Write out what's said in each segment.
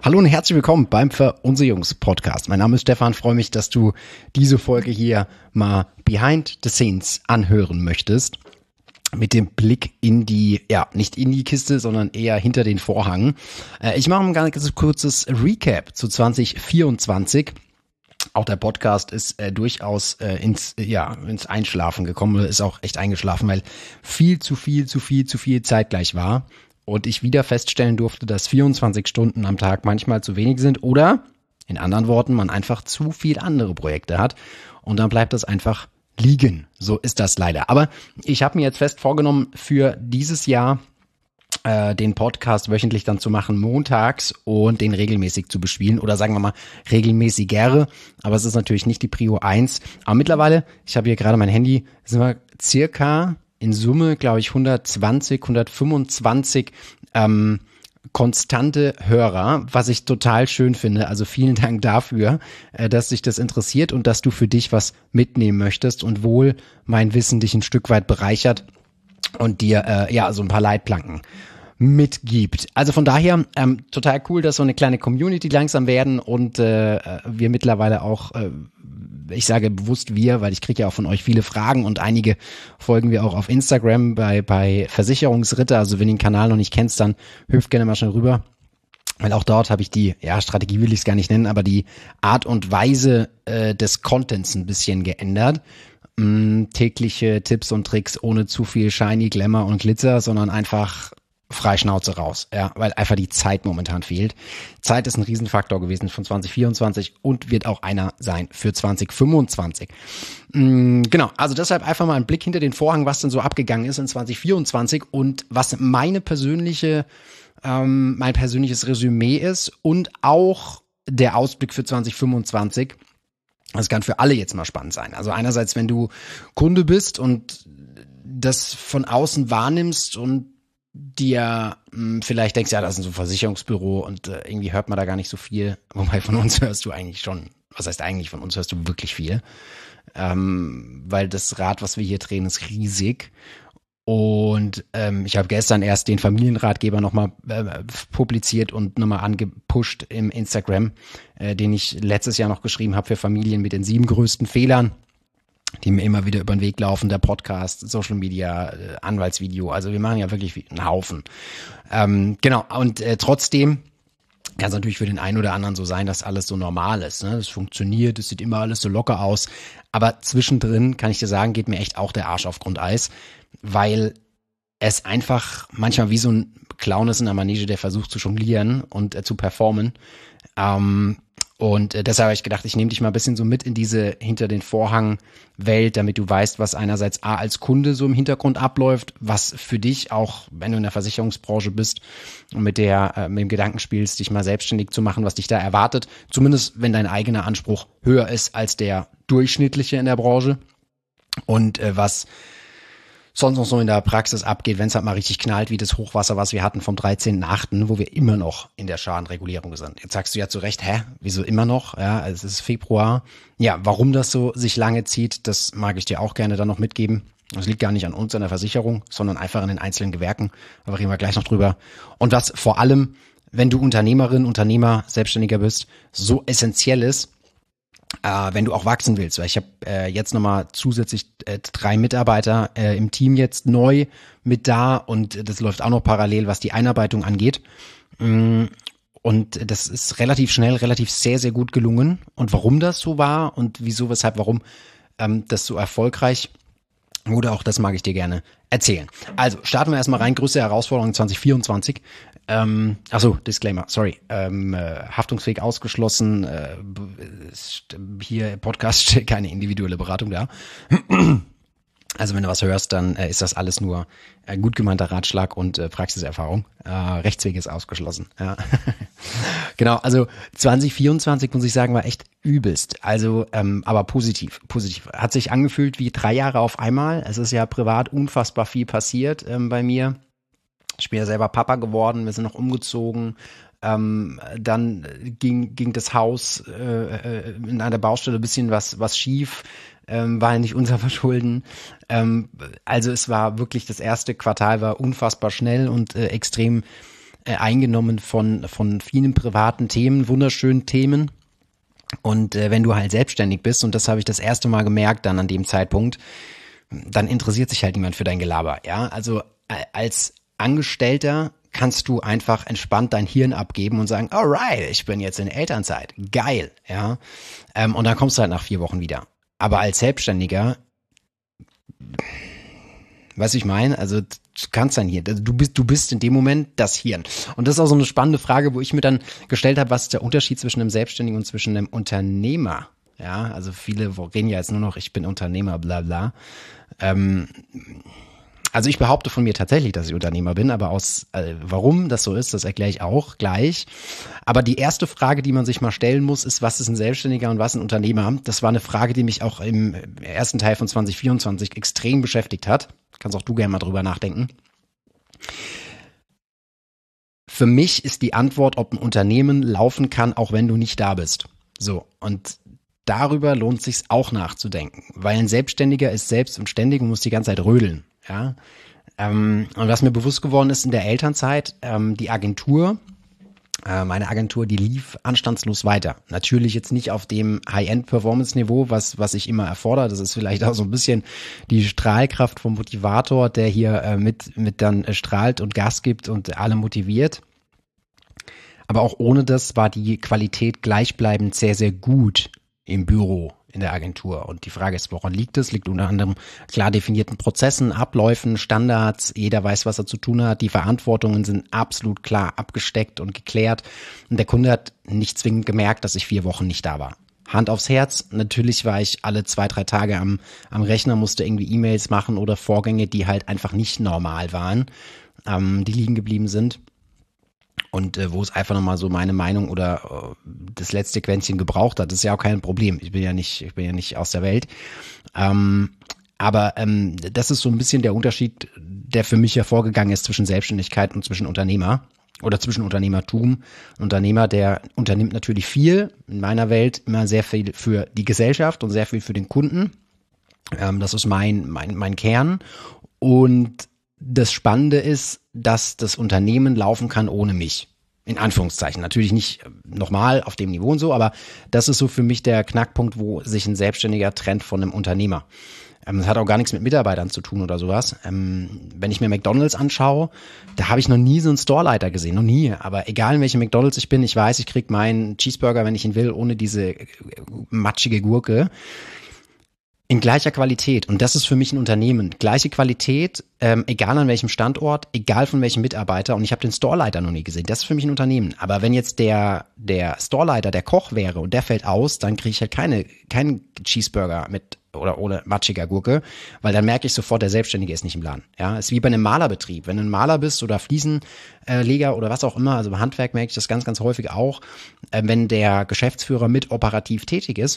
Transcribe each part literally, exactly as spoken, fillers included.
Hallo und herzlich willkommen beim Verunsicherungs-Podcast. Mein Name ist Stefan, freue mich, dass du diese Folge hier mal behind the scenes anhören möchtest. Mit dem Blick in die, ja, nicht in die Kiste, sondern eher hinter den Vorhang. Äh, ich mache ein ganz kurzes Recap zu zwanzig vierundzwanzig. Auch der Podcast ist äh, durchaus äh, ins, äh, ja, ins Einschlafen gekommen, oder ist auch echt eingeschlafen, weil viel zu viel, zu viel, zu viel zeitgleich war. Und ich wieder feststellen durfte, dass vierundzwanzig Stunden am Tag manchmal zu wenig sind oder, in anderen Worten, man einfach zu viel andere Projekte hat und dann bleibt das einfach liegen. So ist das leider. Aber ich habe mir jetzt fest vorgenommen, für dieses Jahr äh, den Podcast wöchentlich dann zu machen, montags, und den regelmäßig zu bespielen oder sagen wir mal regelmäßiger. Aber es ist natürlich nicht die Prio eins. Aber mittlerweile, ich habe hier gerade mein Handy, sind wir circa in Summe, glaube ich, hundertzwanzig, hundertfünfundzwanzig ähm, konstante Hörer, was ich total schön finde. Also vielen Dank dafür, äh, dass dich das interessiert und dass du für dich was mitnehmen möchtest und wohl mein Wissen dich ein Stück weit bereichert und dir äh, ja so ein paar Leitplanken mitgibt. Also von daher ähm, total cool, dass so eine kleine Community langsam werden und äh, wir mittlerweile auch, äh, ich sage bewusst wir, weil ich kriege ja auch von euch viele Fragen und einige folgen wir auch auf Instagram bei bei Versicherungsritter. Also wenn du den Kanal noch nicht kennst, dann hüpft gerne mal schnell rüber. Weil auch dort habe ich die, ja, Strategie will ich es gar nicht nennen, aber die Art und Weise äh, des Contents ein bisschen geändert. Mm, tägliche Tipps und Tricks ohne zu viel Shiny, Glamour und Glitzer, sondern einfach frei Schnauze raus, ja, weil einfach die Zeit momentan fehlt. Zeit ist ein Riesenfaktor gewesen von zwanzig vierundzwanzig und wird auch einer sein für zwanzig fünfundzwanzig. Mm, genau, also deshalb einfach mal ein Blick hinter den Vorhang, was denn so abgegangen ist in zwanzig vierundzwanzig und was meine persönliche, ähm, mein persönliches Resümee ist und auch der Ausblick für zwanzig fünfundzwanzig. Das kann für alle jetzt mal spannend sein. Also einerseits, wenn du Kunde bist und das von außen wahrnimmst und dir mh, vielleicht denkst, ja, das ist so ein Versicherungsbüro und äh, irgendwie hört man da gar nicht so viel. Wobei von uns hörst du eigentlich schon, was heißt eigentlich, von uns hörst du wirklich viel. Ähm, weil das Rad, was wir hier drehen, ist riesig. Und ähm, ich habe gestern erst den Familienratgeber nochmal äh, publiziert und nochmal angepusht im Instagram, äh, den ich letztes Jahr noch geschrieben habe für Familien mit den sieben größten Fehlern, die mir immer wieder über den Weg laufen, der Podcast, Social Media, äh, Anwaltsvideo. Also wir machen ja wirklich einen Haufen. Ähm, genau, und äh, trotzdem kann es natürlich für den einen oder anderen so sein, dass alles so normal ist. Ne? Das funktioniert, es sieht immer alles so locker aus. Aber zwischendrin, kann ich dir sagen, geht mir echt auch der Arsch auf Grundeis, weil es einfach manchmal wie so ein Clown ist in der Manege, der versucht zu jonglieren und äh, zu performen. Ähm, Und äh, deshalb habe ich gedacht, ich nehme dich mal ein bisschen so mit in diese hinter den Vorhang Welt, damit du weißt, was einerseits A als Kunde so im Hintergrund abläuft, was für dich auch, wenn du in der Versicherungsbranche bist und mit der äh, mit dem Gedanken spielst, dich mal selbstständig zu machen, was dich da erwartet, zumindest wenn dein eigener Anspruch höher ist als der durchschnittliche in der Branche und äh, was sonst noch so in der Praxis abgeht, wenn es halt mal richtig knallt, wie das Hochwasser, was wir hatten vom dreizehnten achten, wo wir immer noch in der Schadenregulierung sind. Jetzt sagst du ja zu Recht, hä, wieso immer noch? Ja, es ist Februar. Ja, warum das so sich lange zieht, das mag ich dir auch gerne dann noch mitgeben. Das liegt gar nicht an uns, an der Versicherung, sondern einfach an den einzelnen Gewerken. Da reden wir gleich noch drüber. Und was vor allem, wenn du Unternehmerin, Unternehmer, Selbstständiger bist, so essentiell ist, Äh, wenn du auch wachsen willst, weil ich habe äh, jetzt nochmal zusätzlich äh, drei Mitarbeiter äh, im Team jetzt neu mit da und das läuft auch noch parallel, was die Einarbeitung angeht. Mm, und das ist relativ schnell, relativ sehr, sehr gut gelungen. Und warum das so war und wieso, weshalb, warum ähm, das so erfolgreich wurde, auch das mag ich dir gerne erzählen. Also starten wir erstmal rein, größte Herausforderung zwanzig vierundzwanzig. Ähm, achso, Disclaimer, sorry. Ähm, äh, haftungsfähig ausgeschlossen. Äh, hier Podcast stellt keine individuelle Beratung dar. Also wenn du was hörst, dann äh, ist das alles nur äh, gut gemeinter Ratschlag und äh, Praxiserfahrung. Äh, Rechtsweg ist ausgeschlossen. Ja. Genau, also zwanzig vierundzwanzig muss ich sagen, war echt übelst. Also, ähm, aber positiv, positiv. Hat sich angefühlt wie drei Jahre auf einmal. Es ist ja privat unfassbar viel passiert ähm, bei mir. Ich bin ja selber Papa geworden, wir sind noch umgezogen. Ähm, dann ging ging das Haus äh, in einer Baustelle ein bisschen was was schief, ähm, war ja nicht unser Verschulden. Ähm, also es war wirklich, das erste Quartal war unfassbar schnell und äh, extrem äh, eingenommen von, von vielen privaten Themen, wunderschönen Themen. Und äh, wenn du halt selbstständig bist, und das habe ich das erste Mal gemerkt dann an dem Zeitpunkt, dann interessiert sich halt niemand für dein Gelaber. Ja, also äh, als Angestellter kannst du einfach entspannt dein Hirn abgeben und sagen, alright, ich bin jetzt in Elternzeit. Geil, ja. Ähm, und dann kommst du halt nach vier Wochen wieder. Aber als Selbstständiger, was ich meine, also du kannst dein Hirn, also du bist, du bist in dem Moment das Hirn. Und das ist auch so eine spannende Frage, wo ich mir dann gestellt habe, was ist der Unterschied zwischen einem Selbstständigen und zwischen einem Unternehmer? Ja, also viele reden ja jetzt nur noch, ich bin Unternehmer, bla bla. Ähm, Also ich behaupte von mir tatsächlich, dass ich Unternehmer bin, aber aus äh, warum das so ist, das erkläre ich auch gleich. Aber die erste Frage, die man sich mal stellen muss, ist, was ist ein Selbstständiger und was ein Unternehmer? Das war eine Frage, die mich auch im ersten Teil von zwanzig vierundzwanzig extrem beschäftigt hat. Kannst auch du gerne mal drüber nachdenken. Für mich ist die Antwort, ob ein Unternehmen laufen kann, auch wenn du nicht da bist. So, und darüber lohnt es sich auch nachzudenken, weil ein Selbstständiger ist selbst und ständig und muss die ganze Zeit rödeln. Ja, ähm, und was mir bewusst geworden ist in der Elternzeit, ähm, die Agentur, äh, meine Agentur, die lief anstandslos weiter. Natürlich jetzt nicht auf dem High-End-Performance-Niveau, was was ich immer erfordere. Das ist vielleicht auch so ein bisschen die Strahlkraft vom Motivator, der hier äh, mit mit dann äh, strahlt und Gas gibt und alle motiviert. Aber auch ohne das war die Qualität gleichbleibend sehr, sehr gut im Büro, in der Agentur. Und die Frage ist, woran liegt es? Liegt unter anderem klar definierten Prozessen, Abläufen, Standards. Jeder weiß, was er zu tun hat. Die Verantwortungen sind absolut klar abgesteckt und geklärt. Und der Kunde hat nicht zwingend gemerkt, dass ich vier Wochen nicht da war. Hand aufs Herz. Natürlich war ich alle zwei, drei Tage am, am Rechner, musste irgendwie E-Mails machen oder Vorgänge, die halt einfach nicht normal waren, ähm, die liegen geblieben sind. Und äh, wo es einfach nochmal so meine Meinung oder äh, das letzte Quäntchen gebraucht hat, das ist ja auch kein Problem. Ich bin ja nicht, ich bin ja nicht aus der Welt. Ähm, aber ähm, das ist so ein bisschen der Unterschied, der für mich hervorgegangen ist zwischen Selbstständigkeit und zwischen Unternehmer oder zwischen Unternehmertum. Ein Unternehmer, der unternimmt natürlich viel, in meiner Welt immer sehr viel für die Gesellschaft und sehr viel für den Kunden. Ähm, das ist mein, mein, mein Kern. Und das Spannende ist, dass das Unternehmen laufen kann ohne mich. In Anführungszeichen. Natürlich nicht nochmal auf dem Niveau und so, aber das ist so für mich der Knackpunkt, wo sich ein Selbstständiger trennt von einem Unternehmer. Ähm, das hat auch gar nichts mit Mitarbeitern zu tun oder sowas. Ähm, wenn ich mir McDonald's anschaue, da habe ich noch nie so einen Storeleiter gesehen, noch nie. Aber egal in welchem McDonald's ich bin, ich weiß, ich kriege meinen Cheeseburger, wenn ich ihn will, ohne diese matschige Gurke. In gleicher Qualität. Und das ist für mich ein Unternehmen. Gleiche Qualität, ähm, egal an welchem Standort, egal von welchem Mitarbeiter. Und ich habe den Storeleiter noch nie gesehen. Das ist für mich ein Unternehmen. Aber wenn jetzt der der Storeleiter der Koch wäre und der fällt aus, dann kriege ich halt keine keinen Cheeseburger mit oder ohne matschiger Gurke, weil dann merke ich sofort, der Selbstständige ist nicht im Laden. Ja, ist wie bei einem Malerbetrieb. Wenn du ein Maler bist oder Fliesenleger oder was auch immer, also beim Handwerk merke ich das ganz, ganz häufig auch, äh, wenn der Geschäftsführer mit operativ tätig ist,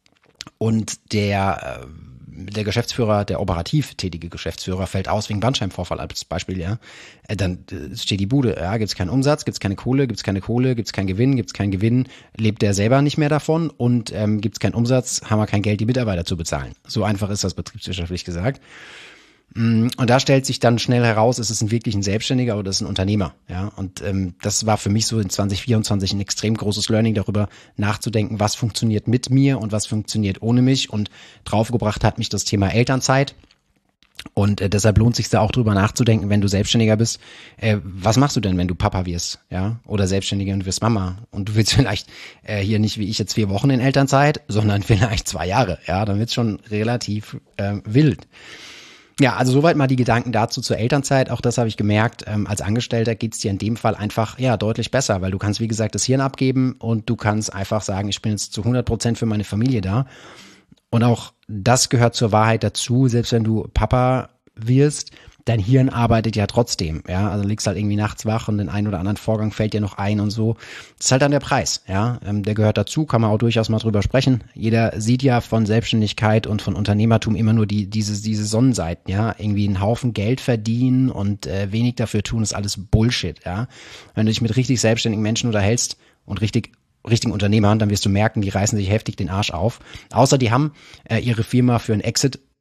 und der, der Geschäftsführer, der operativ tätige Geschäftsführer fällt aus wegen Bandscheibenvorfall als Beispiel, ja, dann steht die Bude, ja, gibt's keinen Umsatz, gibt's keine Kohle, gibt's keine Kohle, gibt's keinen Gewinn, gibt's keinen Gewinn, lebt der selber nicht mehr davon und ähm, gibt's keinen Umsatz, haben wir kein Geld, die Mitarbeiter zu bezahlen. So einfach ist das betriebswirtschaftlich gesagt. Und da stellt sich dann schnell heraus, ist es ein wirklich ein Selbstständiger oder ist es ein Unternehmer, ja. Und ähm, das war für mich so in zwanzig vierundzwanzig ein extrem großes Learning, darüber nachzudenken, was funktioniert mit mir und was funktioniert ohne mich. Und draufgebracht hat mich das Thema Elternzeit. Und äh, deshalb lohnt sich da auch drüber nachzudenken, wenn du Selbstständiger bist, äh, was machst du denn, wenn du Papa wirst, ja, oder Selbstständige und du wirst Mama und du willst vielleicht äh, hier nicht wie ich jetzt vier Wochen in Elternzeit, sondern vielleicht zwei Jahre, ja, dann wird's schon relativ äh, wild. Ja, also soweit mal die Gedanken dazu zur Elternzeit. Auch das habe ich gemerkt, ähm, als Angestellter geht's dir in dem Fall einfach ja deutlich besser, weil du kannst, wie gesagt, das Hirn abgeben und du kannst einfach sagen, ich bin jetzt zu hundert Prozent für meine Familie da. Und auch das gehört zur Wahrheit dazu, selbst wenn du Papa wirst, dein Hirn arbeitet ja trotzdem, ja, also liegst halt irgendwie nachts wach und den einen oder anderen Vorgang fällt dir noch ein und so. Das ist halt dann der Preis, ja, der gehört dazu, kann man auch durchaus mal drüber sprechen. Jeder sieht ja von Selbstständigkeit und von Unternehmertum immer nur die diese diese Sonnenseiten, ja, irgendwie einen Haufen Geld verdienen und äh, wenig dafür tun, ist alles Bullshit, ja. Wenn du dich mit richtig selbstständigen Menschen unterhältst und richtig richtigen Unternehmern, dann wirst du merken, die reißen sich heftig den Arsch auf. Außer die haben äh, ihre Firma für einen Exit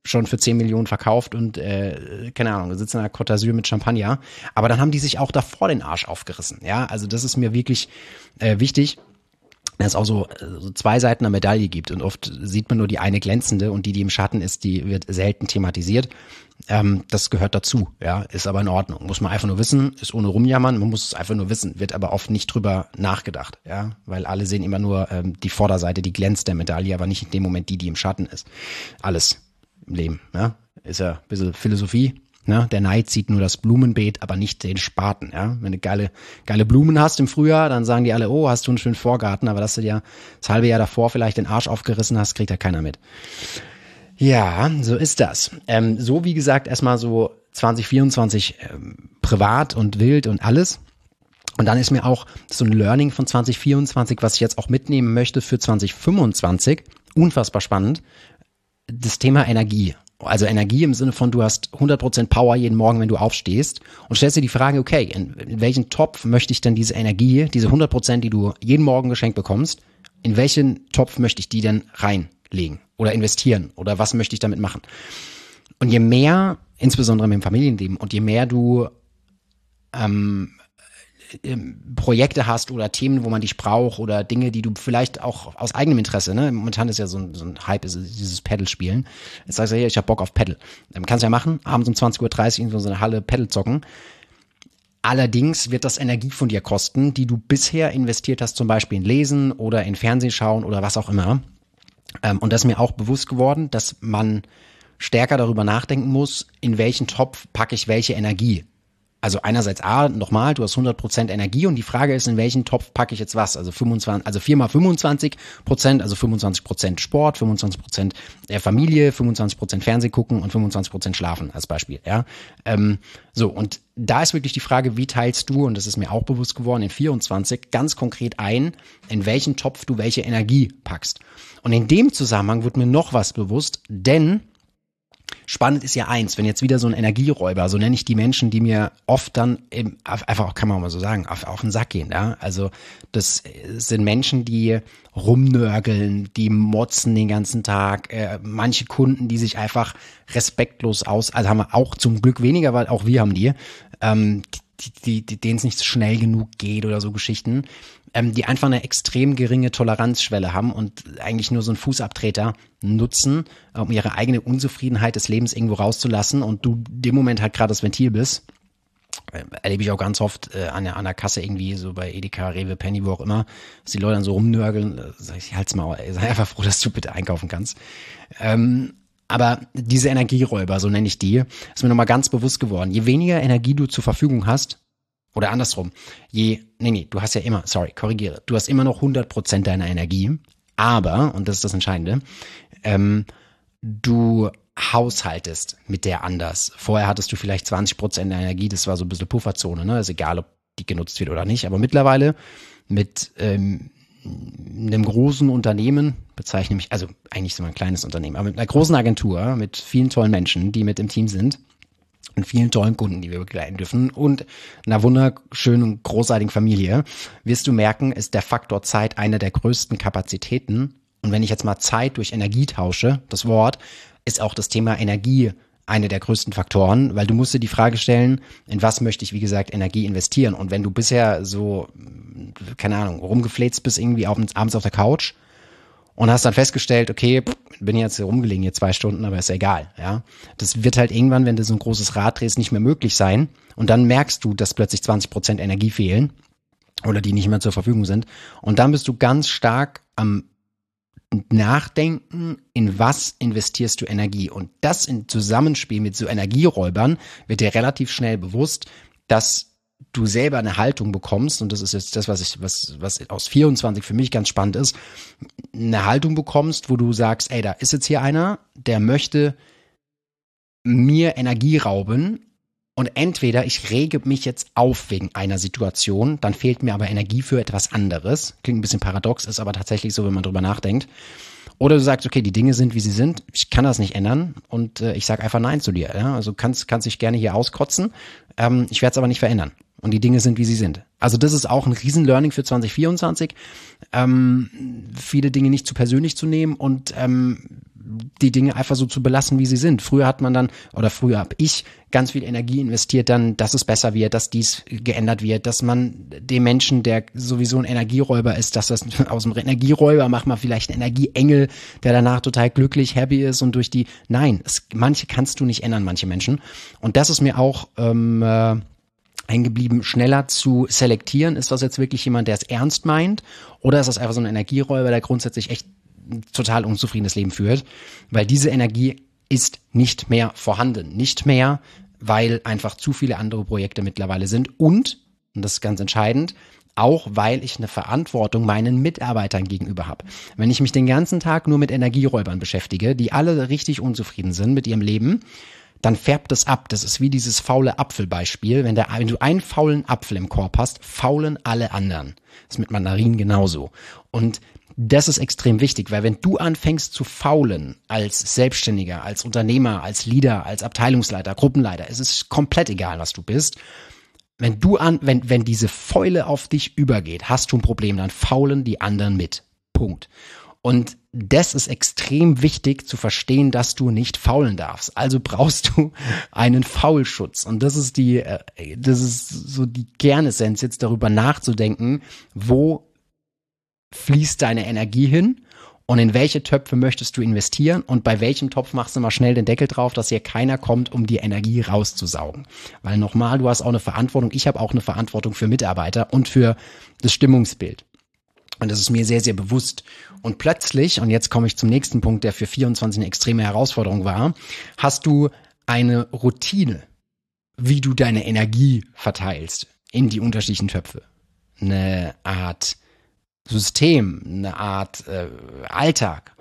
schon für zehn Millionen verkauft und, äh, keine Ahnung, sitzen in einer Côte d'Azur mit Champagner. Aber dann haben die sich auch davor den Arsch aufgerissen. Ja, also das ist mir wirklich äh, wichtig, dass es auch so, so zwei Seiten einer Medaille gibt. Und oft sieht man nur die eine glänzende und die, die im Schatten ist, die wird selten thematisiert. Ähm, das gehört dazu, ja, ist aber in Ordnung. Muss man einfach nur wissen, ist ohne rumjammern, man muss es einfach nur wissen, wird aber oft nicht drüber nachgedacht, ja, weil alle sehen immer nur ähm, die Vorderseite, die glänzt der Medaille, aber nicht in dem Moment die, die im Schatten ist. Alles im Leben, ja, ist ja ein bisschen Philosophie. Ne? Der Neid sieht nur das Blumenbeet, aber nicht den Spaten. Ja? Wenn du geile, geile Blumen hast im Frühjahr, dann sagen die alle, oh, hast du einen schönen Vorgarten, aber dass du dir das halbe Jahr davor vielleicht den Arsch aufgerissen hast, kriegt ja keiner mit. Ja, so ist das. Ähm, so wie gesagt, erstmal so zwanzig vierundzwanzig ähm, privat und wild und alles. Und dann ist mir auch so ein Learning von zwanzig vierundzwanzig, was ich jetzt auch mitnehmen möchte für zwanzig fünfundzwanzig, unfassbar spannend, das Thema Energie. Also Energie im Sinne von, du hast hundert Prozent Power jeden Morgen, wenn du aufstehst und stellst dir die Frage, okay, in, in welchen Topf möchte ich denn diese Energie, diese hundert Prozent, die du jeden Morgen geschenkt bekommst, in welchen Topf möchte ich die denn reinlegen oder investieren oder was möchte ich damit machen? Und je mehr, insbesondere im Familienleben, und je mehr du ähm, Projekte hast oder Themen, wo man dich braucht oder Dinge, die du vielleicht auch aus eigenem Interesse, ne, momentan ist ja so ein, so ein Hype, ist dieses Paddle-Spielen. Jetzt sagst du, hey, ich hab Bock auf Paddle. Ähm, kannst du ja machen, abends um zwanzig Uhr dreißig in so eine Halle Paddle zocken. Allerdings wird das Energie von dir kosten, die du bisher investiert hast, zum Beispiel in Lesen oder in Fernsehen schauen oder was auch immer. Ähm, und das ist mir auch bewusst geworden, dass man stärker darüber nachdenken muss, in welchen Topf packe ich welche Energie. Also einerseits A, nochmal, du hast hundert Prozent Energie und die Frage ist, in welchen Topf packe ich jetzt was? Also fünfundzwanzig, also vier mal fünfundzwanzig Prozent, also fünfundzwanzig Prozent Sport, fünfundzwanzig Prozent der Familie, fünfundzwanzig Prozent Fernseh gucken und fünfundzwanzig Prozent schlafen als Beispiel, ja. Ähm, so, und da ist wirklich die Frage, wie teilst du, und das ist mir auch bewusst geworden, in vierundzwanzig ganz konkret ein, in welchen Topf du welche Energie packst. Und in dem Zusammenhang wird mir noch was bewusst, denn spannend ist ja eins, wenn jetzt wieder so ein Energieräuber, so nenne ich die Menschen, die mir oft dann eben, einfach auch, kann man mal so sagen, auf, auf den Sack gehen, ja. Also das sind Menschen, die rumnörgeln, die motzen den ganzen Tag, äh, manche Kunden, die sich einfach respektlos aus, also haben wir auch zum Glück weniger, weil auch wir haben die, ähm, die, die, die denen es nicht schnell genug geht oder so Geschichten, ähm, die einfach eine extrem geringe Toleranzschwelle haben und eigentlich nur so einen Fußabtreter nutzen, um ihre eigene Unzufriedenheit des Lebens irgendwo rauszulassen und du in dem Moment halt gerade das Ventil bist. Äh, erlebe ich auch ganz oft äh, an, der, an der Kasse irgendwie, so bei Edeka, Rewe, Penny, wo auch immer, dass die Leute dann so rumnörgeln, äh, sag ich, halt's mal, ey, sei einfach froh, dass du bitte einkaufen kannst. Ähm, aber diese Energieräuber, so nenne ich die, ist mir nochmal ganz bewusst geworden. Je weniger Energie du zur Verfügung hast, oder andersrum, je, nee, nee, du hast ja immer, sorry, korrigiere, du hast immer noch hundert Prozent deiner Energie, aber, und das ist das Entscheidende, ähm, du haushaltest mit der anders. Vorher hattest du vielleicht zwanzig Prozent der Energie, das war so ein bisschen Pufferzone, ne, ist egal, ob die genutzt wird oder nicht, aber mittlerweile mit ähm, einem großen Unternehmen, bezeichne mich, also eigentlich so ein kleines Unternehmen, aber mit einer großen Agentur, mit vielen tollen Menschen, die mit im Team sind, und vielen tollen Kunden, die wir begleiten dürfen und einer wunderschönen, großartigen Familie, wirst du merken, ist der Faktor Zeit einer der größten Kapazitäten. Und wenn ich jetzt mal Zeit durch Energie tausche, das Wort, ist auch das Thema Energie eine der größten Faktoren, weil du musst dir die Frage stellen, in was möchte ich, wie gesagt, Energie investieren? Und wenn du bisher so, keine Ahnung, rumgefläzt bist irgendwie abends auf der Couch, und hast dann festgestellt, okay, bin jetzt hier rumgelegen hier zwei Stunden, aber ist ja egal, ja. Das wird halt irgendwann, wenn du so ein großes Rad drehst, nicht mehr möglich sein. Und dann merkst du, dass plötzlich zwanzig Prozent Energie fehlen oder die nicht mehr zur Verfügung sind. Und dann bist du ganz stark am Nachdenken, in was investierst du Energie. Und das im Zusammenspiel mit so Energieräubern wird dir relativ schnell bewusst, dass du selber eine Haltung bekommst, und das ist jetzt das, was ich, was, was aus vierundzwanzig für mich ganz spannend ist, eine Haltung bekommst, wo du sagst, ey, da ist jetzt hier einer, der möchte mir Energie rauben und entweder ich rege mich jetzt auf wegen einer Situation, dann fehlt mir aber Energie für etwas anderes. Klingt ein bisschen paradox, ist aber tatsächlich so, wenn man drüber nachdenkt. Oder du sagst, okay, die Dinge sind, wie sie sind, ich kann das nicht ändern und äh, ich sage einfach Nein zu dir. Ja? Also kannst kannst dich gerne hier auskotzen, ähm, ich werde es aber nicht verändern. Und die Dinge sind, wie sie sind. Also das ist auch ein Riesen-Learning für zwanzig vierundzwanzig, ähm, viele Dinge nicht zu persönlich zu nehmen und ähm, die Dinge einfach so zu belassen, wie sie sind. Früher hat man dann, oder früher habe ich ganz viel Energie investiert dann, dass es besser wird, dass dies geändert wird, dass man dem Menschen, der sowieso ein Energieräuber ist, dass das aus dem Energieräuber macht man vielleicht einen Energieengel, der danach total glücklich, happy ist und durch die, nein, es, manche kannst du nicht ändern, manche Menschen. Und das ist mir auch ähm, äh, eingeblieben, schneller zu selektieren. Ist das jetzt wirklich jemand, der es ernst meint? Oder ist das einfach so ein Energieräuber, der grundsätzlich echt ein total unzufriedenes Leben führt? Weil diese Energie ist nicht mehr vorhanden. Nicht mehr, weil einfach zu viele andere Projekte mittlerweile sind. Und, und das ist ganz entscheidend, auch weil ich eine Verantwortung meinen Mitarbeitern gegenüber habe. Wenn ich mich den ganzen Tag nur mit Energieräubern beschäftige, die alle richtig unzufrieden sind mit ihrem Leben, dann färbt es ab. Das ist wie dieses faule Apfelbeispiel. Wenn, der, wenn du einen faulen Apfel im Korb hast, faulen alle anderen. Das ist mit Mandarinen genauso. Und das ist extrem wichtig, weil wenn du anfängst zu faulen als Selbstständiger, als Unternehmer, als Leader, als Abteilungsleiter, Gruppenleiter, es ist komplett egal, was du bist. Wenn du an, wenn, wenn diese Fäule auf dich übergeht, hast du ein Problem, dann faulen die anderen mit. Punkt. Und das ist extrem wichtig zu verstehen, dass du nicht faulen darfst. Also brauchst du einen Faulschutz. Und das ist die, das ist so die Kernessenz, jetzt darüber nachzudenken, wo fließt deine Energie hin und in welche Töpfe möchtest du investieren und bei welchem Topf machst du mal schnell den Deckel drauf, dass hier keiner kommt, um die Energie rauszusaugen. Weil nochmal, du hast auch eine Verantwortung, ich habe auch eine Verantwortung für Mitarbeiter und für das Stimmungsbild. Und das ist mir sehr, sehr bewusst. Und plötzlich, und jetzt komme ich zum nächsten Punkt, der für vierundzwanzig eine extreme Herausforderung war, hast du eine Routine, wie du deine Energie verteilst in die unterschiedlichen Töpfe. Eine Art System, eine Art äh, Alltag.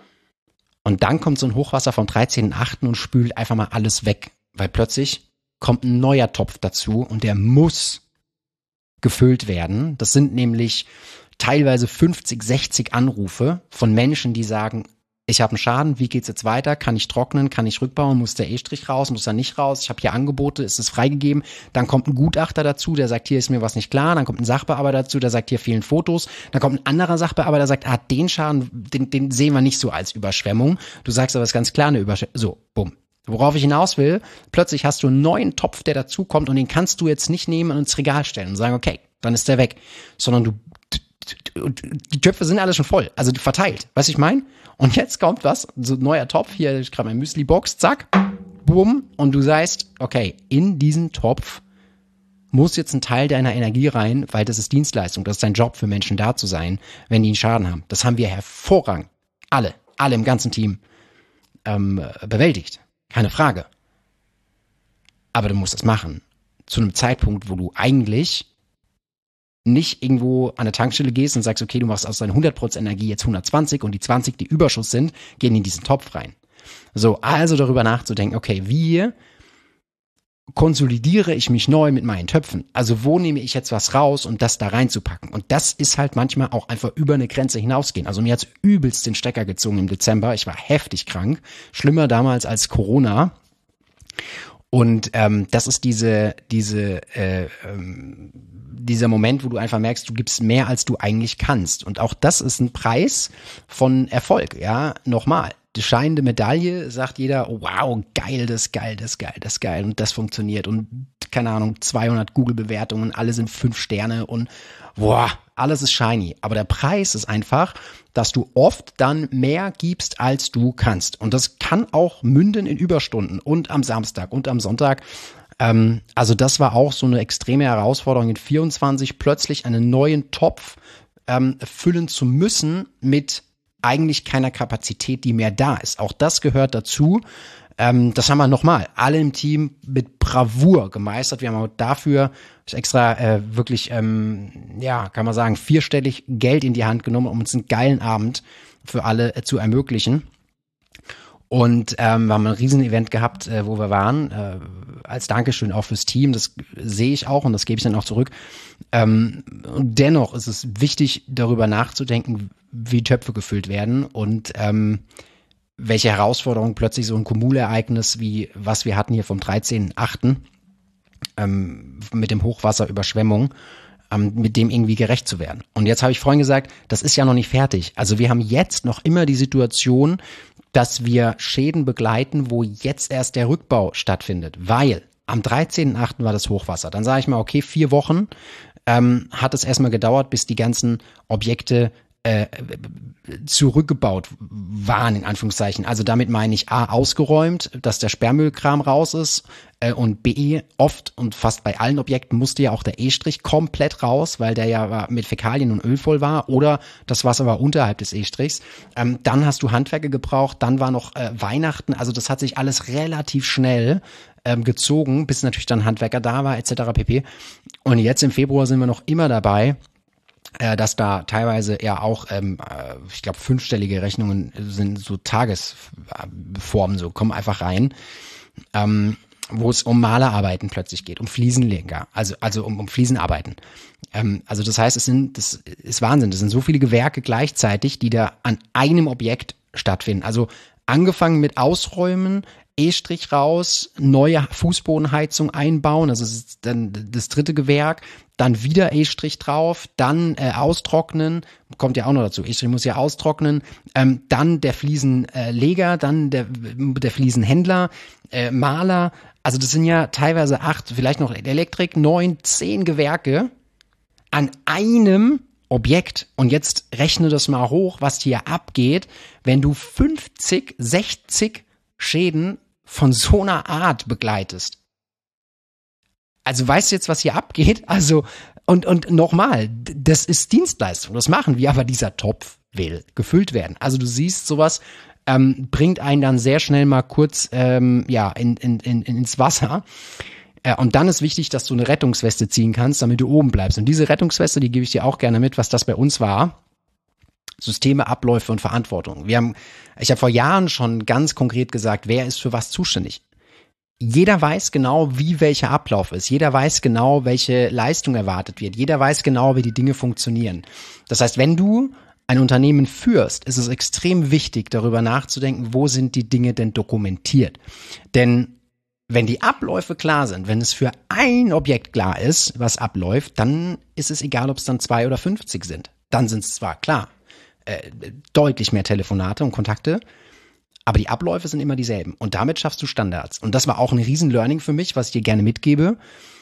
Und dann kommt so ein Hochwasser vom dreizehnten achten und spült einfach mal alles weg. Weil plötzlich kommt ein neuer Topf dazu und der muss gefüllt werden. Das sind nämlich teilweise fünfzig, sechzig Anrufe von Menschen, die sagen, ich habe einen Schaden, wie geht's jetzt weiter? Kann ich trocknen? Kann ich rückbauen? Muss der E-Strich raus? Muss er nicht raus? Ich habe hier Angebote, ist es freigegeben? Dann kommt ein Gutachter dazu, der sagt, hier ist mir was nicht klar. Dann kommt ein Sachbearbeiter dazu, der sagt, hier fehlen Fotos. Dann kommt ein anderer Sachbearbeiter, der sagt, ah, den Schaden, den, den sehen wir nicht so als Überschwemmung. Du sagst aber, es ist ganz klar eine Überschwemmung. So, bumm. Worauf ich hinaus will, plötzlich hast du einen neuen Topf, der dazukommt und den kannst du jetzt nicht nehmen und ins Regal stellen und sagen, okay, dann ist der weg. Sondern du und die Töpfe sind alle schon voll, also verteilt, weißt du, ich meine? Und jetzt kommt was, so ein neuer Topf, hier ist gerade mein Müsli-Box, zack, bumm, und du sagst, okay, in diesen Topf muss jetzt ein Teil deiner Energie rein, weil das ist Dienstleistung, das ist dein Job für Menschen da zu sein, wenn die einen Schaden haben. Das haben wir hervorragend, alle, alle im ganzen Team ähm, bewältigt, keine Frage. Aber du musst das machen, zu einem Zeitpunkt, wo du eigentlich nicht irgendwo an der Tankstelle gehst und sagst, okay, du machst aus deiner hundert Prozent Energie jetzt hundertzwanzig und die zwanzig, die Überschuss sind, gehen in diesen Topf rein. So, also darüber nachzudenken, okay, wie konsolidiere ich mich neu mit meinen Töpfen? Also wo nehme ich jetzt was raus und das da reinzupacken? Und das ist halt manchmal auch einfach über eine Grenze hinausgehen. Also mir hat's übelst den Stecker gezogen im Dezember. Ich war heftig krank. Schlimmer damals als Corona. Und ähm, das ist diese, diese, äh, ähm, dieser Moment, wo du einfach merkst, du gibst mehr, als du eigentlich kannst. Und auch das ist ein Preis von Erfolg. Ja, nochmal. Die scheinende Medaille sagt jeder, oh, wow, geil, das ist geil, das ist geil, das ist geil. Und das funktioniert. Und keine Ahnung, zweihundert Google-Bewertungen, alle sind fünf Sterne und boah, alles ist shiny. Aber der Preis ist einfach, dass du oft dann mehr gibst, als du kannst. Und das kann auch münden in Überstunden und am Samstag und am Sonntag. Ähm, also das war auch so eine extreme Herausforderung in vierundzwanzig, plötzlich einen neuen Topf ähm, füllen zu müssen mit eigentlich keiner Kapazität, die mehr da ist. Auch das gehört dazu. Ähm, das haben wir nochmal alle im Team mit Bravour gemeistert. Wir haben auch dafür extra äh, wirklich, ähm, ja, kann man sagen, vierstellig Geld in die Hand genommen, um uns einen geilen Abend für alle äh, zu ermöglichen. Und ähm, wir haben ein Riesenevent gehabt, äh, wo wir waren, äh, als Dankeschön auch fürs Team. Das sehe ich auch und das gebe ich dann auch zurück. Ähm, und dennoch ist es wichtig, darüber nachzudenken, wie Töpfe gefüllt werden und ähm, welche Herausforderungen plötzlich so ein Kumulereignis wie was wir hatten hier vom dreizehnten achten ähm, mit dem Hochwasser, Überschwemmung, ähm, mit dem irgendwie gerecht zu werden. Und jetzt habe ich vorhin gesagt, das ist ja noch nicht fertig. Also wir haben jetzt noch immer die Situation, dass wir Schäden begleiten, wo jetzt erst der Rückbau stattfindet, weil am dreizehnten achten war das Hochwasser. Dann sage ich mal, okay, vier Wochen ähm, hat es erstmal gedauert, bis die ganzen Objekte äh, zurückgebaut waren, in Anführungszeichen. Also damit meine ich A, ausgeräumt, dass der Sperrmüllkram raus ist äh, und B, oft und fast bei allen Objekten musste ja auch der E-Strich komplett raus, weil der ja mit Fäkalien und Öl voll war oder das Wasser war unterhalb des E-Strichs. Ähm, dann hast du Handwerker gebraucht, dann war noch äh, Weihnachten, also das hat sich alles relativ schnell ähm, gezogen, bis natürlich dann Handwerker da war et cetera pp. Und jetzt im Februar sind wir noch immer dabei, äh, dass da teilweise ja auch, ähm, äh, ich glaube, fünfstellige Rechnungen sind so Tagesformen, so kommen einfach rein, ähm, wo es um Malerarbeiten plötzlich geht, um Fliesenleger, also also um, um Fliesenarbeiten. Ähm, also das heißt, es sind, das ist Wahnsinn, das sind so viele Gewerke gleichzeitig, die da an einem Objekt stattfinden. Also angefangen mit Ausräumen, E-Strich raus, neue Fußbodenheizung einbauen, also das ist dann das dritte Gewerk, dann wieder E-Strich drauf, dann äh, austrocknen, kommt ja auch noch dazu, E-Strich muss ja austrocknen, ähm, dann der Fliesenleger, dann der, der Fliesenhändler, äh, Maler, also das sind ja teilweise acht, vielleicht noch Elektrik, neun, zehn Gewerke an einem Objekt. Und jetzt rechne das mal hoch, was hier abgeht, wenn du fünfzig, sechzig Schäden von so einer Art begleitest. Also weißt du jetzt, was hier abgeht? Also, und, und nochmal, das ist Dienstleistung, das machen wir, aber dieser Topf will gefüllt werden. Also du siehst, sowas ähm, bringt einen dann sehr schnell mal kurz ähm, ja in, in, in, ins Wasser. Äh, und dann ist wichtig, dass du eine Rettungsweste ziehen kannst, damit du oben bleibst. Und diese Rettungsweste, die gebe ich dir auch gerne mit, was das bei uns war. Systeme, Abläufe und Verantwortung. Wir haben, ich habe vor Jahren schon ganz konkret gesagt, wer ist für was zuständig. Jeder weiß genau, wie welcher Ablauf ist. Jeder weiß genau, welche Leistung erwartet wird. Jeder weiß genau, wie die Dinge funktionieren. Das heißt, wenn du ein Unternehmen führst, ist es extrem wichtig, darüber nachzudenken, wo sind die Dinge denn dokumentiert. Denn wenn die Abläufe klar sind, wenn es für ein Objekt klar ist, was abläuft, dann ist es egal, ob es dann zwei oder fünfzig sind. Dann sind es zwar klar, äh, deutlich mehr Telefonate und Kontakte, aber die Abläufe sind immer dieselben. Und damit schaffst du Standards. Und das war auch ein Riesen-Learning für mich, was ich dir gerne mitgebe.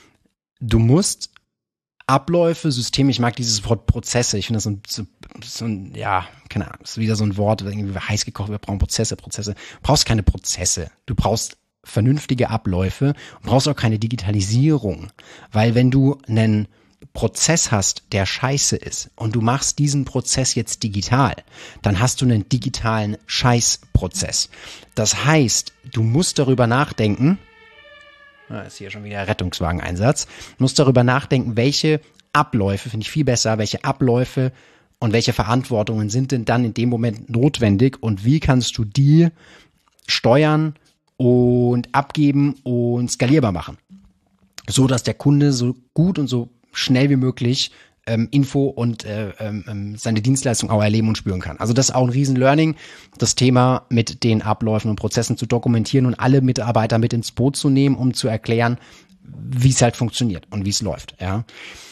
Du musst Abläufe, Systeme, ich mag dieses Wort Prozesse, ich finde das so, so, so ein, ja, keine Ahnung, ist wieder so ein Wort, irgendwie heiß gekocht, wir brauchen Prozesse, Prozesse. Du brauchst keine Prozesse, du brauchst vernünftige Abläufe und brauchst auch keine Digitalisierung. Weil wenn du einen Prozess hast, der scheiße ist und du machst diesen Prozess jetzt digital, dann hast du einen digitalen Scheißprozess. Das heißt, du musst darüber nachdenken, da ist hier schon wieder Rettungswagen-Einsatz, du musst darüber nachdenken, welche Abläufe, finde ich viel besser, welche Abläufe und welche Verantwortungen sind denn dann in dem Moment notwendig und wie kannst du die steuern und abgeben und skalierbar machen, so dass der Kunde so gut und so schnell wie möglich ähm, Info und äh, ähm, seine Dienstleistung auch erleben und spüren kann. Also das ist auch ein Riesen-Learning, das Thema mit den Abläufen und Prozessen zu dokumentieren und alle Mitarbeiter mit ins Boot zu nehmen, um zu erklären, wie es halt funktioniert und wie es läuft. Ja.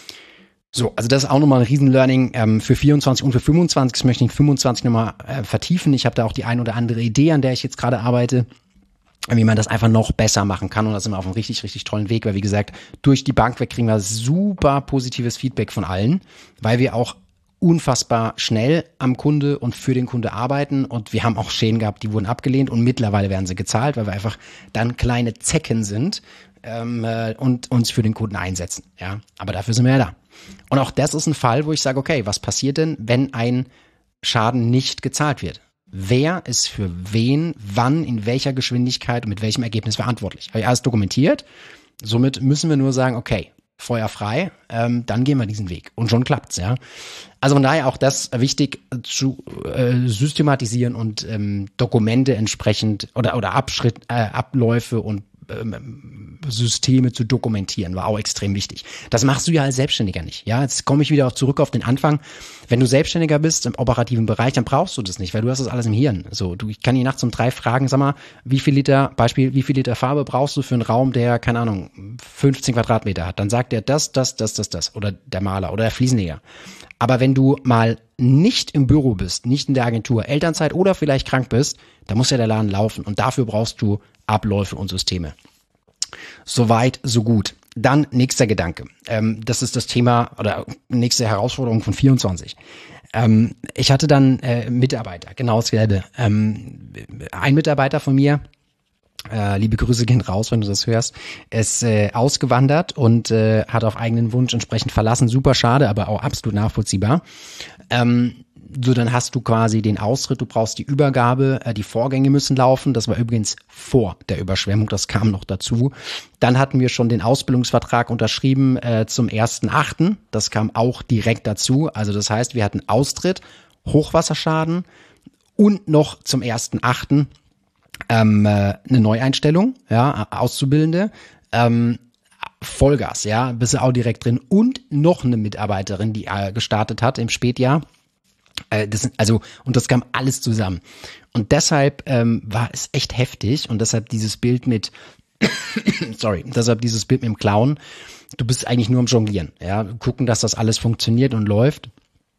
So, also das ist auch nochmal ein Riesen-Learning ähm, für vierundzwanzig und für fünfundzwanzig. Das möchte ich in fünfundzwanzig nochmal äh, vertiefen. Ich habe da auch die ein oder andere Idee, an der ich jetzt gerade arbeite, wie man das einfach noch besser machen kann. Und da sind wir auf einem richtig, richtig tollen Weg, weil wie gesagt, durch die Bank weg kriegen wir super positives Feedback von allen, weil wir auch unfassbar schnell am Kunde und für den Kunde arbeiten und wir haben auch Schäden gehabt, die wurden abgelehnt und mittlerweile werden sie gezahlt, weil wir einfach dann kleine Zecken sind ähm, äh, und uns für den Kunden einsetzen. Ja, aber dafür sind wir ja da. Und auch das ist ein Fall, wo ich sage, okay, was passiert denn, wenn ein Schaden nicht gezahlt wird? Wer ist für wen, wann, in welcher Geschwindigkeit und mit welchem Ergebnis verantwortlich? Habe ich alles dokumentiert. Somit müssen wir nur sagen, okay, Feuer frei, ähm, dann gehen wir diesen Weg. Und schon klappt's, ja. Also von daher auch das wichtig zu äh, systematisieren und ähm, Dokumente entsprechend oder oder Abschritt, äh, Abläufe und ähm, Systeme zu dokumentieren, war auch extrem wichtig. Das machst du ja als Selbstständiger nicht. Ja, jetzt komme ich wieder auch zurück auf den Anfang. Wenn du Selbstständiger bist im operativen Bereich, dann brauchst du das nicht, weil du hast das alles im Hirn. So, du, ich kann die nachts um drei fragen, sag mal, wie viel Liter, Beispiel, wie viel Liter Farbe brauchst du für einen Raum, der, keine Ahnung, fünfzehn Quadratmeter hat? Dann sagt er das, das, das, das, das, oder der Maler oder der Fliesenleger. Aber wenn du mal nicht im Büro bist, nicht in der Agentur, Elternzeit oder vielleicht krank bist, dann muss ja der Laden laufen und dafür brauchst du Abläufe und Systeme. Soweit, so gut. Dann nächster Gedanke. Ähm, das ist das Thema oder nächste Herausforderung von vierundzwanzig. Ähm, ich hatte dann äh, Mitarbeiter, genau dasselbe. Ähm, ein Mitarbeiter von mir, Äh, liebe Grüße gehen raus, wenn du das hörst, ist äh, ausgewandert und äh, hat auf eigenen Wunsch entsprechend verlassen. Super schade, aber auch absolut nachvollziehbar. Ähm, so, dann hast du quasi den Austritt, du brauchst die Übergabe, äh, die Vorgänge müssen laufen. Das war übrigens vor der Überschwemmung, das kam noch dazu. Dann hatten wir schon den Ausbildungsvertrag unterschrieben äh, zum ersten achten. Das kam auch direkt dazu. Also das heißt, wir hatten Austritt, Hochwasserschaden und noch zum ersten achten Ähm, äh, eine Neueinstellung, ja, Auszubildende, ähm, Vollgas, ja, bist du auch direkt drin und noch eine Mitarbeiterin, die äh, gestartet hat im Spätjahr. Äh, das sind, also, und das kam alles zusammen. Und deshalb ähm, war es echt heftig und deshalb dieses Bild mit, sorry, deshalb dieses Bild mit dem Clown, du bist eigentlich nur am Jonglieren, ja, gucken, dass das alles funktioniert und läuft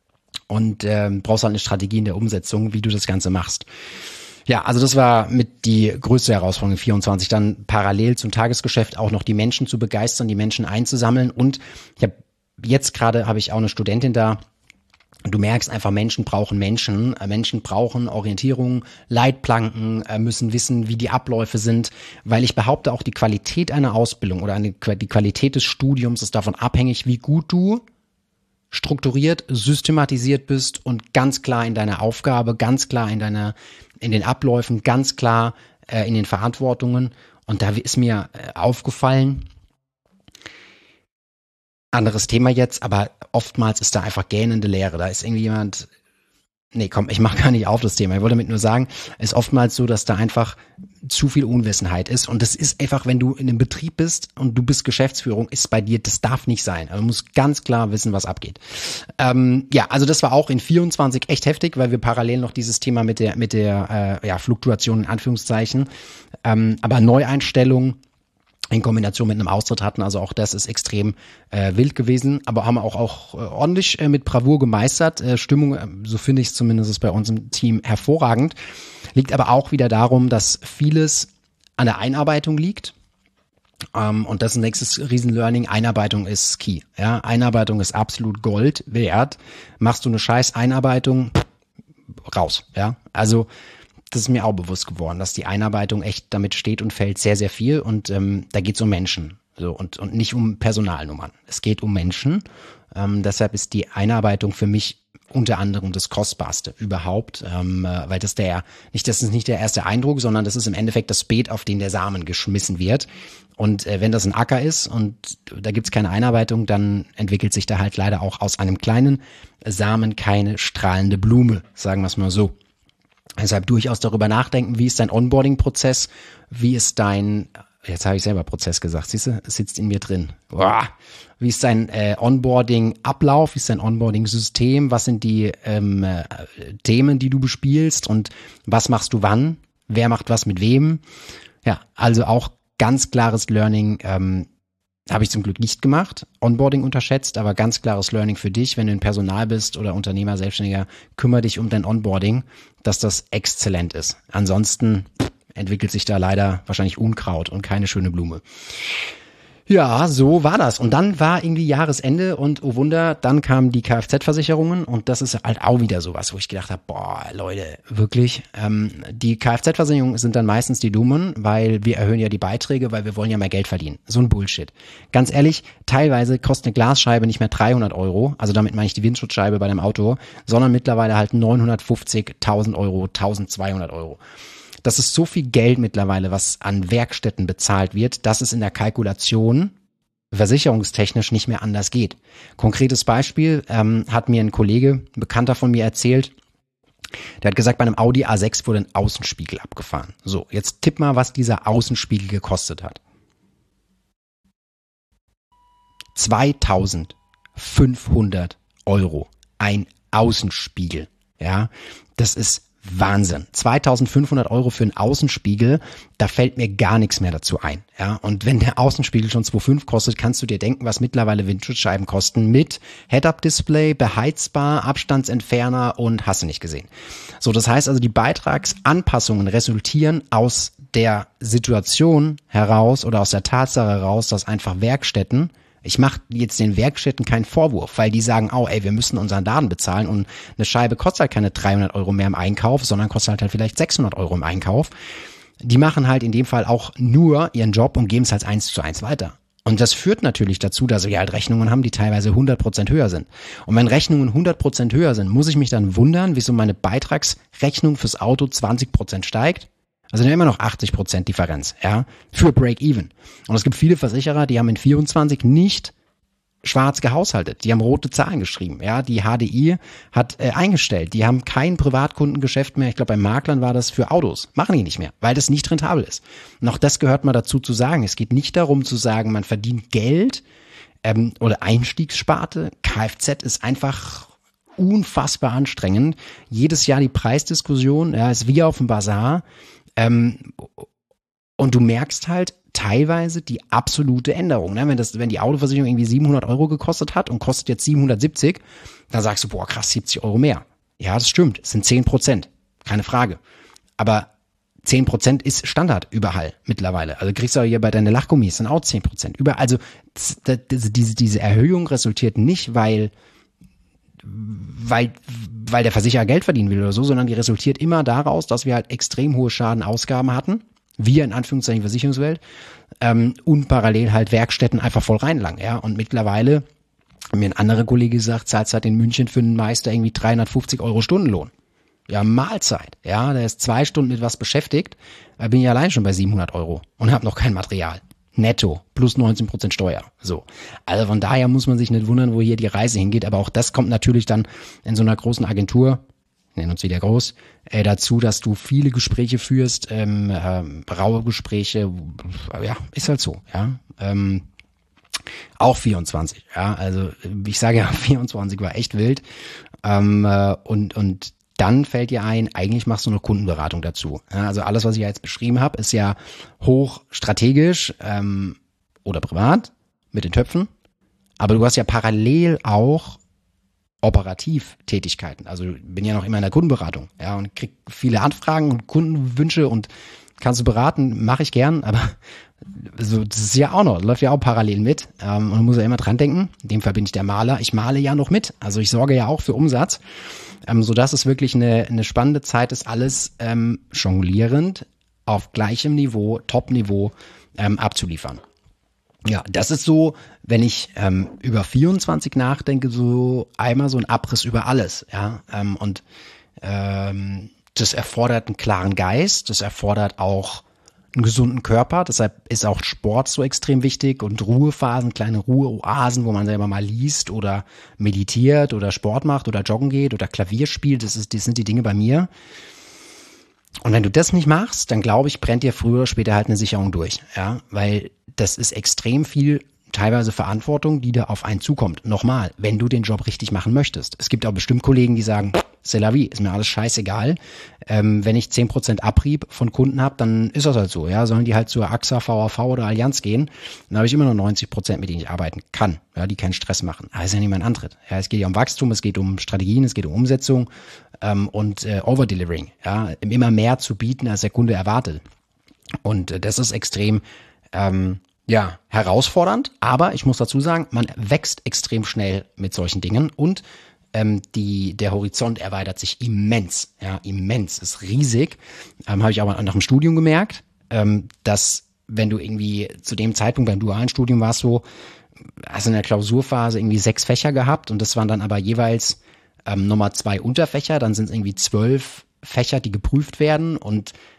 und ähm, brauchst halt eine Strategie in der Umsetzung, wie du das Ganze machst. Ja, also das war mit die größte Herausforderung in vierundzwanzig, dann parallel zum Tagesgeschäft auch noch die Menschen zu begeistern, die Menschen einzusammeln und ich habe jetzt gerade habe ich auch eine Studentin da. Du merkst einfach, Menschen brauchen Menschen, Menschen brauchen Orientierung, Leitplanken, müssen wissen, wie die Abläufe sind, weil ich behaupte, auch die Qualität einer Ausbildung oder eine, die Qualität des Studiums ist davon abhängig, wie gut du strukturiert, systematisiert bist und ganz klar in deiner Aufgabe, ganz klar in deiner, in den Abläufen, ganz klar äh, in den Verantwortungen. Und da ist mir äh, aufgefallen, anderes Thema jetzt, aber oftmals ist da einfach gähnende Leere. Da ist irgendwie jemand, nee, komm, ich mach gar nicht auf das Thema. Ich wollte damit nur sagen, es ist oftmals so, dass da einfach zu viel Unwissenheit ist. Und das ist einfach, wenn du in einem Betrieb bist und du bist Geschäftsführung, ist bei dir, das darf nicht sein. Also du musst ganz klar wissen, was abgeht. Ähm, ja, also das war auch in vierundzwanzig echt heftig, weil wir parallel noch dieses Thema mit der, mit der äh, ja, Fluktuation in Anführungszeichen, ähm, aber Neueinstellung in Kombination mit einem Austritt hatten, also auch das ist extrem äh, wild gewesen, aber haben auch auch äh, ordentlich äh, mit Bravour gemeistert. Äh, Stimmung, äh, so finde ich es zumindest ist bei uns im Team hervorragend. Liegt aber auch wieder darum, dass vieles an der Einarbeitung liegt. Ähm, und das ist ein nächstes Riesen-Learning. Einarbeitung ist key. Ja, Einarbeitung ist absolut Gold wert. Machst du eine scheiß Einarbeitung, raus. Ja, also das ist mir auch bewusst geworden, dass die Einarbeitung echt damit steht und fällt sehr, sehr viel und ähm, da geht es um Menschen so und und nicht um Personalnummern. Es geht um Menschen. Ähm, deshalb ist die Einarbeitung für mich unter anderem das Kostbarste überhaupt, ähm, weil das der nicht das ist nicht der erste Eindruck, sondern das ist im Endeffekt das Beet, auf den der Samen geschmissen wird. Und äh, wenn das ein Acker ist und da gibt's keine Einarbeitung, dann entwickelt sich da halt leider auch aus einem kleinen Samen keine strahlende Blume, sagen wir es mal so. Deshalb durchaus darüber nachdenken, wie ist dein Onboarding-Prozess, wie ist dein, jetzt habe ich selber Prozess gesagt, siehst du, es sitzt in mir drin. Boah. Wie ist dein äh, Onboarding-Ablauf, wie ist dein Onboarding-System, was sind die ähm, äh, Themen, die du bespielst und was machst du wann, wer macht was mit wem. Ja, also auch ganz klares Learning, ähm, habe ich zum Glück nicht gemacht, Onboarding unterschätzt, aber ganz klares Learning für dich, wenn du in Personal bist oder Unternehmer, Selbstständiger, kümmere dich um dein Onboarding, dass das exzellent ist. Ansonsten entwickelt sich da leider wahrscheinlich Unkraut und keine schöne Blume. Ja, so war das. Und dann war irgendwie Jahresende und oh Wunder, dann kamen die Kfz-Versicherungen und das ist halt auch wieder sowas, wo ich gedacht habe, boah, Leute, wirklich. Ähm, die Kfz-Versicherungen sind dann meistens die Dummen, weil wir erhöhen ja die Beiträge, weil wir wollen ja mehr Geld verdienen. So ein Bullshit. Ganz ehrlich, teilweise kostet eine Glasscheibe nicht mehr dreihundert Euro, also damit meine ich die Windschutzscheibe bei einem Auto, sondern mittlerweile halt neunhundertfünfzig, tausend Euro, eintausendzweihundert Euro. Das ist so viel Geld mittlerweile, was an Werkstätten bezahlt wird, dass es in der Kalkulation versicherungstechnisch nicht mehr anders geht. Konkretes Beispiel ähm, hat mir ein Kollege, ein Bekannter von mir erzählt, Der hat gesagt, bei einem Audi A sechs wurde ein Außenspiegel abgefahren. So, jetzt tipp mal, was dieser Außenspiegel gekostet hat. zweitausendfünfhundert Euro. Ein Außenspiegel. Ja, das ist Wahnsinn. zweitausendfünfhundert Euro für einen Außenspiegel, da fällt mir gar nichts mehr dazu ein. Ja, und wenn der Außenspiegel schon zwei Komma fünf kostet, kannst du dir denken, was mittlerweile Windschutzscheiben kosten mit Head-Up-Display, beheizbar, Abstandsentferner und hast du nicht gesehen. So, das heißt also, die Beitragsanpassungen resultieren aus der Situation heraus oder aus der Tatsache heraus, dass einfach Werkstätten, ich mache jetzt den Werkstätten keinen Vorwurf, weil die sagen, oh ey, wir müssen unseren Laden bezahlen und eine Scheibe kostet halt keine dreihundert Euro mehr im Einkauf, sondern kostet halt vielleicht sechshundert Euro im Einkauf. Die machen halt in dem Fall auch nur ihren Job und geben es halt eins zu eins weiter. Und das führt natürlich dazu, dass wir halt Rechnungen haben, die teilweise hundert Prozent höher sind. Und wenn Rechnungen hundert Prozent höher sind, muss ich mich dann wundern, wieso meine Beitragsrechnung fürs Auto zwanzig Prozent steigt. Also immer noch achtzig Prozent Differenz, ja, für Break-Even. Und es gibt viele Versicherer, die haben in vierundzwanzig nicht schwarz gehaushaltet. Die haben rote Zahlen geschrieben, ja. Die H D I hat äh, eingestellt. Die haben kein Privatkundengeschäft mehr. Ich glaube, bei Maklern war das für Autos. Machen die nicht mehr, weil das nicht rentabel ist. Und auch das gehört mal dazu zu sagen. Es geht nicht darum zu sagen, man verdient Geld ähm, oder Einstiegssparte. Kfz ist einfach unfassbar anstrengend. Jedes Jahr die Preisdiskussion, ja, ist wie auf dem Bazar. Ähm, und du merkst halt teilweise die absolute Änderung. Ne? Wenn das, wenn die Autoversicherung irgendwie siebenhundert Euro gekostet hat und kostet jetzt siebenhundertsiebzig, dann sagst du, boah, krass, siebzig Euro mehr. Ja, das stimmt. Es sind zehn Prozent. Keine Frage. Aber zehn Prozent ist Standard überall mittlerweile. Also kriegst du auch hier bei deinen Lachgummis dann auch zehn Prozent. Überall. Also diese, diese Erhöhung resultiert nicht, weil weil, weil der Versicherer Geld verdienen will oder so, sondern die resultiert immer daraus, dass wir halt extrem hohe Schadenausgaben hatten, wir in Anführungszeichen Versicherungswelt, ähm, und parallel halt Werkstätten einfach voll reinlangen, ja, und mittlerweile, hat mir ein anderer Kollege gesagt, zahlt halt in München für einen Meister irgendwie dreihundertfünfzig Euro Stundenlohn. Ja, Mahlzeit, ja, der ist zwei Stunden mit was beschäftigt, da bin ich allein schon bei siebenhundert Euro und habe noch kein Material. Netto, plus neunzehn Prozent Steuer. So. Also von daher muss man sich nicht wundern, wo hier die Reise hingeht. Aber auch das kommt natürlich dann in so einer großen Agentur, nennen uns wieder groß, äh, dazu, dass du viele Gespräche führst, ähm, ähm, raue Gespräche, ja, ist halt so, ja. Ähm, auch vierundzwanzig, ja. Also ich sage ja, vierundzwanzig war echt wild. Ähm, äh, und, und dann fällt dir ein, eigentlich machst du eine Kundenberatung dazu. Ja, also alles, was ich jetzt beschrieben habe, ist ja hoch strategisch ähm, oder privat mit den Töpfen. Aber du hast ja parallel auch operativ Tätigkeiten. Also ich bin ja noch immer in der Kundenberatung, ja, und krieg viele Anfragen und Kundenwünsche und kannst du beraten, mache ich gern, aber so, das ist ja auch noch, läuft ja auch parallel mit. Ähm, und man muss ja immer dran denken. In dem Fall bin ich der Maler. Ich male ja noch mit. Also ich sorge ja auch für Umsatz. Ähm, sodass es wirklich eine, eine spannende Zeit ist, alles ähm, jonglierend auf gleichem Niveau, Top-Niveau ähm, abzuliefern. Ja, das ist so, wenn ich ähm, über vierundzwanzig nachdenke, so einmal so ein Abriss über alles. Ja, ähm, und ähm, das erfordert einen klaren Geist. Das erfordert auch einen gesunden Körper, deshalb ist auch Sport so extrem wichtig und Ruhephasen, kleine Ruheoasen, wo man selber mal liest oder meditiert oder Sport macht oder joggen geht oder Klavier spielt, das, ist, das sind die Dinge bei mir. Und wenn du das nicht machst, dann glaube ich, brennt dir früher oder später halt eine Sicherung durch, ja, weil das ist extrem viel teilweise Verantwortung, die da auf einen zukommt. Nochmal, wenn du den Job richtig machen möchtest. Es gibt auch bestimmt Kollegen, die sagen, c'est la vie, ist mir alles scheißegal. Ähm, wenn ich zehn Prozent Abrieb von Kunden habe, dann ist das halt so. Ja, sollen die halt zur A X A, V A V oder Allianz gehen, dann habe ich immer noch neunzig Prozent, mit denen ich arbeiten kann, ja, die keinen Stress machen. Aber das ist ja nicht mein Antritt. Ja, es geht ja um Wachstum, es geht um Strategien, es geht um Umsetzung ähm, und äh, Overdelivering. Ja, immer mehr zu bieten, als der Kunde erwartet. Und äh, das ist extrem ähm, ja, herausfordernd, aber ich muss dazu sagen, man wächst extrem schnell mit solchen Dingen und ähm, die der Horizont erweitert sich immens, ja, immens, ist riesig. Ähm, habe ich aber nach dem Studium gemerkt, ähm, dass wenn du irgendwie zu dem Zeitpunkt beim dualen Studium warst, so, hast in der Klausurphase irgendwie sechs Fächer gehabt und das waren dann aber jeweils ähm, nochmal zwei Unterfächer, dann sind es irgendwie zwölf Fächer, die geprüft werden und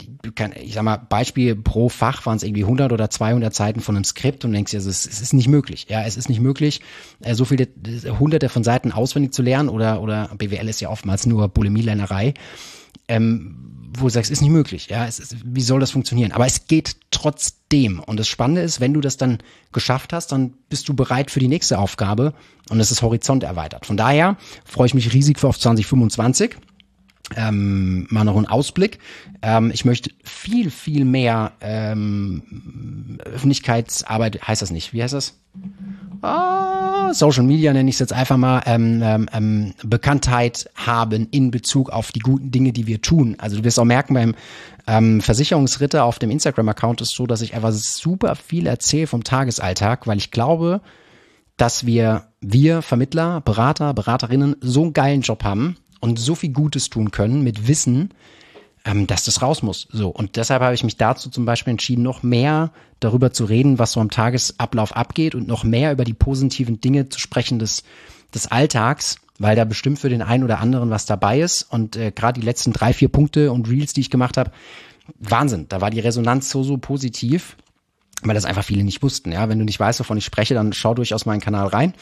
ich sag mal, Beispiel pro Fach waren es irgendwie hundert oder zweihundert Seiten von einem Skript und du denkst dir, also es, es ist nicht möglich. Ja, es ist nicht möglich, so viele hunderte von Seiten auswendig zu lernen oder, oder B W L ist ja oftmals nur Bulimie-Lernerei, ähm, wo du sagst, es ist nicht möglich. Ja, es ist, wie soll das funktionieren? Aber es geht trotzdem. Und das Spannende ist, wenn du das dann geschafft hast, dann bist du bereit für die nächste Aufgabe und es ist Horizont erweitert. Von daher freue ich mich riesig auf zwanzig fünfundzwanzig. Ähm, mal noch ein Ausblick. Ähm, ich möchte viel, viel mehr ähm, Öffentlichkeitsarbeit, heißt das nicht, wie heißt das? Ah, Social Media nenne ich es jetzt einfach mal, ähm, ähm, Bekanntheit haben in Bezug auf die guten Dinge, die wir tun. Also du wirst auch merken, beim ähm, Versicherungsritter auf dem Instagram-Account ist so, dass ich einfach super viel erzähle vom Tagesalltag, weil ich glaube, dass wir, wir Vermittler, Berater, Beraterinnen so einen geilen Job haben und so viel Gutes tun können mit Wissen, ähm, dass das raus muss. So, und deshalb habe ich mich dazu zum Beispiel entschieden, noch mehr darüber zu reden, was so am Tagesablauf abgeht und noch mehr über die positiven Dinge zu sprechen des, des Alltags, weil da bestimmt für den einen oder anderen was dabei ist. Und äh, gerade die letzten drei, vier Punkte und Reels, die ich gemacht habe, Wahnsinn, da war die Resonanz so, so positiv, weil das einfach viele nicht wussten. Ja, wenn du nicht weißt, wovon ich spreche, dann schau durchaus meinen Kanal rein,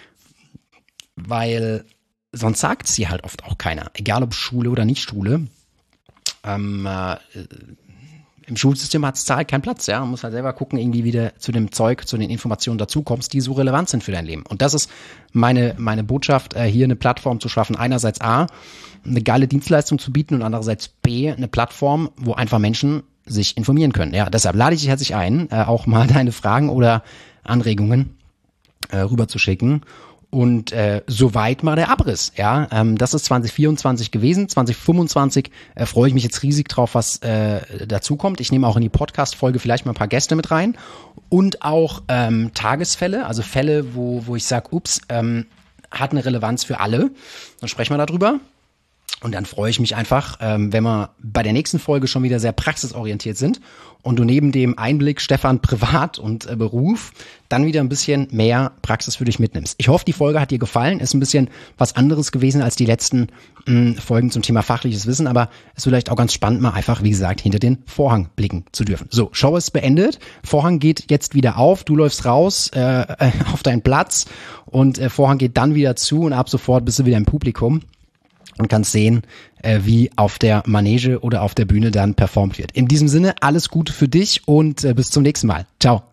weil sonst sagt sie halt oft auch keiner, egal ob Schule oder nicht Schule. Ähm, äh, im Schulsystem hat es halt keinen Platz, ja. Man muss halt selber gucken, irgendwie wieder zu dem Zeug, zu den Informationen dazukommst, die so relevant sind für dein Leben. Und das ist meine meine Botschaft, äh, hier eine Plattform zu schaffen. Einerseits A, eine geile Dienstleistung zu bieten und andererseits B, eine Plattform, wo einfach Menschen sich informieren können. Ja, deshalb lade ich dich herzlich ein, äh, auch mal deine Fragen oder Anregungen äh, rüberzuschicken. Und äh, soweit mal der Abriss, ja. Ähm, das ist zwanzig vierundzwanzig gewesen. zwanzig fünfundzwanzig äh, freue ich mich jetzt riesig drauf, was äh, dazu kommt. Ich nehme auch in die Podcast-Folge vielleicht mal ein paar Gäste mit rein und auch ähm, Tagesfälle, also Fälle, wo wo ich sage, ups, ähm, hat eine Relevanz für alle. Dann sprechen wir darüber. Und dann freue ich mich einfach, ähm, wenn wir bei der nächsten Folge schon wieder sehr praxisorientiert sind und du neben dem Einblick Stefan Privat und äh, Beruf dann wieder ein bisschen mehr Praxis für dich mitnimmst. Ich hoffe, die Folge hat dir gefallen. Ist ein bisschen was anderes gewesen als die letzten mh, Folgen zum Thema fachliches Wissen, aber ist vielleicht auch ganz spannend, mal einfach, wie gesagt, hinter den Vorhang blicken zu dürfen. So, Show ist beendet. Vorhang geht jetzt wieder auf. Du läufst raus äh, äh, auf deinen Platz und äh, Vorhang geht dann wieder zu und ab sofort bist du wieder im Publikum und kannst sehen, äh, wie auf der Manege oder auf der Bühne dann performt wird. In diesem Sinne, alles Gute für dich und äh, bis zum nächsten Mal. Ciao.